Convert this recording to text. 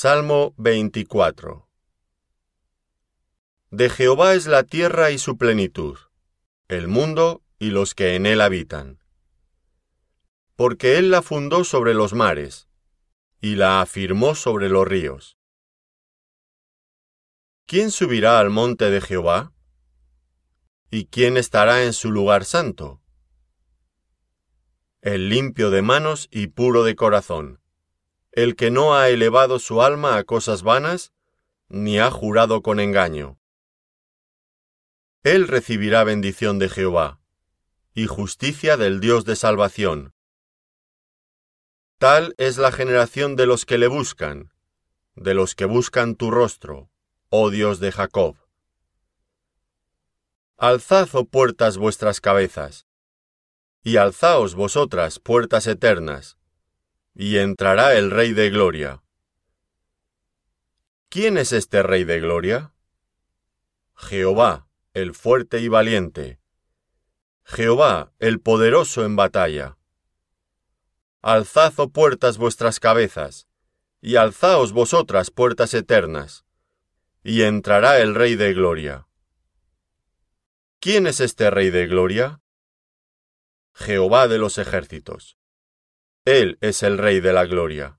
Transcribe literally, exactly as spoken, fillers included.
Salmo veinticuatro. De Jehová es la tierra y su plenitud, el mundo y los que en él habitan. Porque él la fundó sobre los mares, y la afirmó sobre los ríos. ¿Quién subirá al monte de Jehová? ¿Y quién estará en su lugar santo? El limpio de manos y puro de corazón, el que no ha elevado su alma a cosas vanas, ni ha jurado con engaño. Él recibirá bendición de Jehová, y justicia del Dios de salvación. Tal es la generación de los que le buscan, de los que buscan tu rostro, oh Dios de Jacob. Alzad, oh puertas, vuestras cabezas, y alzaos vosotras, puertas eternas, y entrará el Rey de Gloria. ¿Quién es este Rey de Gloria? Jehová, el fuerte y valiente. Jehová, el poderoso en batalla. Alzad, oh puertas, vuestras cabezas, y alzaos vosotras, puertas eternas, y entrará el Rey de Gloria. ¿Quién es este Rey de Gloria? Jehová de los ejércitos. Él es el Rey de la Gloria.